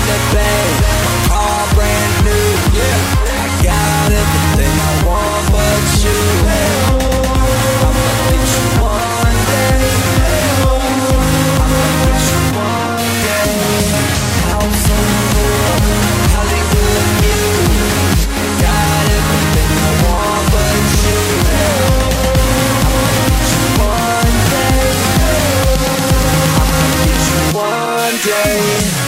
the bank, my car brand new. Yeah, I got everything I want but you. I'ma get you one day. I'ma get you one day. House on the hill, Hollywood view. Got everything I want but you. I'ma get you one day. I'ma get you one day.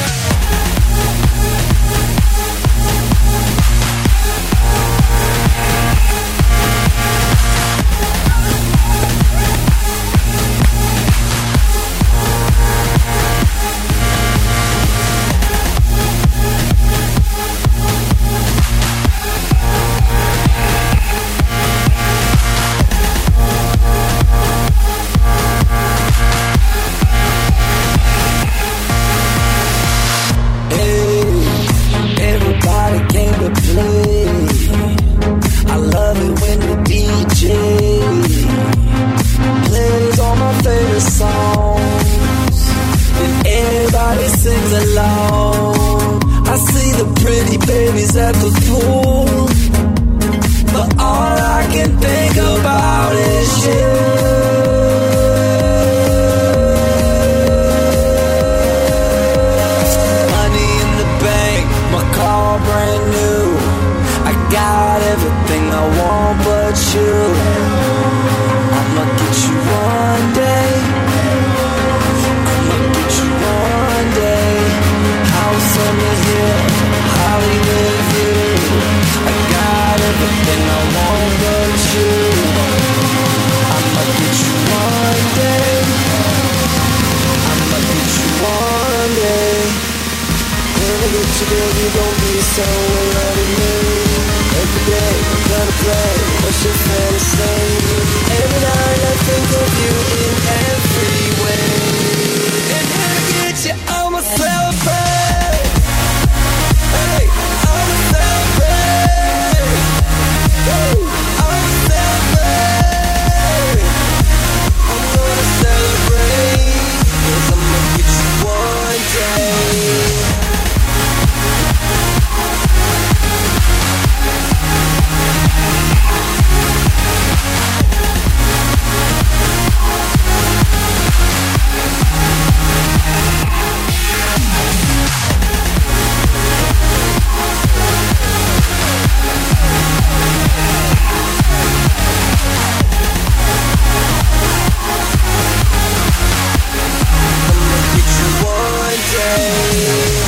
Everybody came to play. I love it when the DJ plays all my favorite songs, and everybody sings along. I see the pretty babies at the pool, but all I can think about is you. Brand new, I got everything I want but you. I'ma get you one day. I'ma get you one day. House on the hill, Hollywood view. I got everything I want but you. I'ma get you one day. I'ma get you one day. When I get you there, you gon' be so in love with me. Every day, I'm gonna play what's your fantasy. Every night I think of you in every way. And when I get you, I'ma celebrate. Hey, I'ma celebrate. Hey, I'ma celebrate. I'm gonna celebrate, 'cause I'ma get you one day. I'ma get you one day.